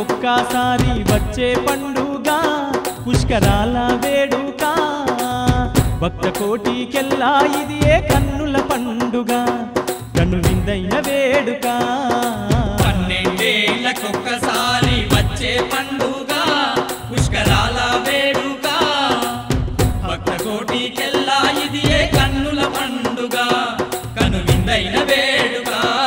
ఒక్కసారి వచ్చే పండుగ పుష్కరాల వేడుక భక్త కోటికెల్లా ఇది ఏ కన్నుల పండుగ కనువిందైన వేడుక 12 ఏళ్లకొక్కసారి వచ్చే పండుగ పుష్కరాల వేడుక భక్త కోటికెల్లా ఇది ఏ కన్నుల పండుగ కనువిందైన వేడుక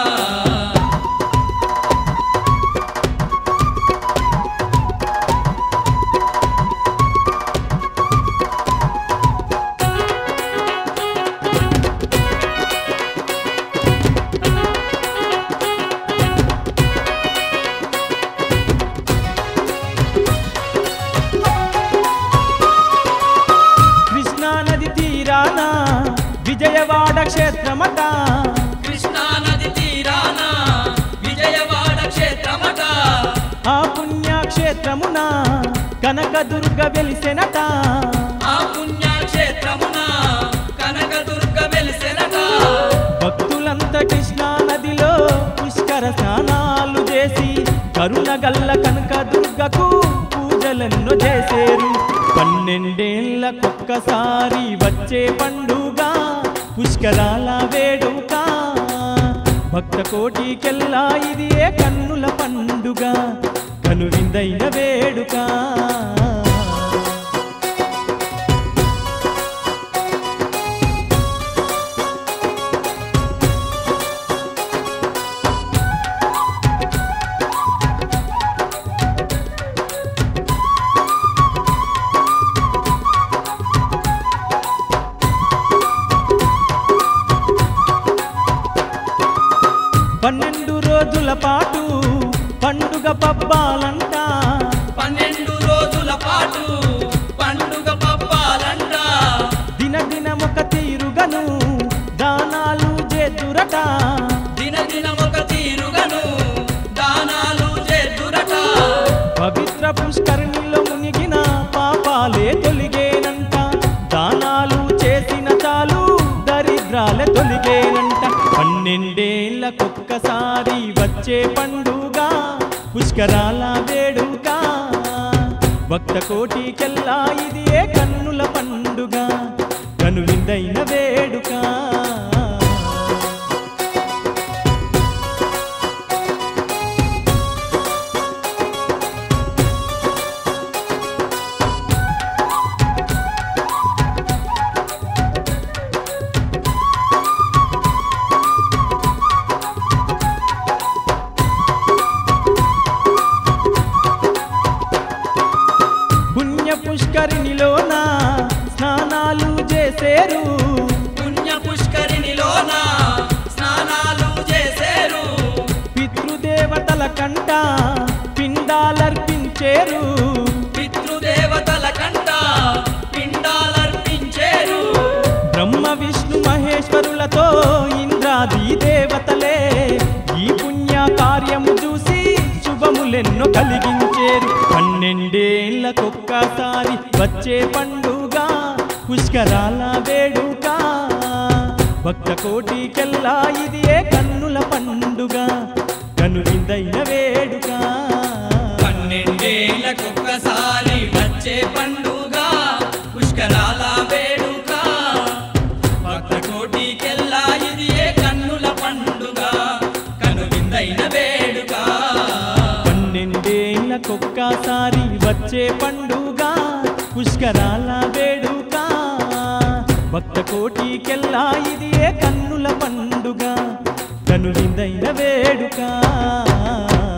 కృష్ణానది తీరాన విజయవాడ క్షేత్రమట కృష్ణా నది తీరాన విజయవాడ క్షేత్రమట ఆ పుణ్యక్షేత్రమున కనకదుర్గ వెలిసెనట ఆ పుణ్యక్షేత్రమున కనకదుర్గ వెలిసెనట భక్తులంతా కృష్ణా నదిలో పుష్కర స్నానాలు చేసి కరుణగల్ల కనకదుర్గకు పూజలెన్నో చేసేరు 12 ఏళ్లకొక్కసారి వచ్చే పండుగ పుష్కరాల వేడుక భక్త కోటికెల్లా ఇది ఏ కన్నుల పండుగ కనువిందైన వేడుక పన్నెండు రోజుల పాటు పండుగ పబ్బాలంట 12 రోజుల పాటు పండుగ పబ్బాలంట దినదినమొక తీరుగను దానాలు చేదురట దినదినమొక తీరుగను దానాలు చేదురట పవిత్ర పుష్కరిణిలో మునిగిన పాపాలే తొలిగేనంట దానాలు చేసిన చాలు దరిద్రాలే తొలిగేనంట 12 ఏళ్లకొక్కసారి వచ్చే పండుగ పుష్కరాల వేడుక భక్త కోటికెల్లా ఇది ఏ కన్నుల పండుగ కనువిందైన వేడుక పుణ్య పుష్కరిణిలోన స్నానాలు చేసేరు పుణ్య పుష్కరిణిలోన స్నానాలు చేసేరు పితృదేవతల కంట పిండాలర్పించేరు పితృదేవతల కంట పిండాలర్పించేరు బ్రహ్మ విష్ణు మహేశ్వరులతో ఇంద్రాది దేవతలే ఈ పుణ్య కార్యము చూసి శుభములెన్నో కలిగించేరు 12 ఏళ్లకొక్కసారి వచ్చే పండుగ పుష్కరాల వేడుక భక్త కోటికెల్లా ఇది ఏ కన్నుల పండుగ కనువిందైన వేడుక 12 ఏళ్లకొక్కసారి వచ్చే పండుగ పుష్కరాల వేడుక భక్త కోటికెల్లా ఇది ఏ కన్నుల పండుగ కనువిందైన వేడుక 12 ఏళ్లకొక్కసారి వచ్చే పండుగ పుష్కరాల వేడుక భక్త కోటికెల్లా ఇది ఏ కన్నుల పండుగ కనువిందైన వేడుక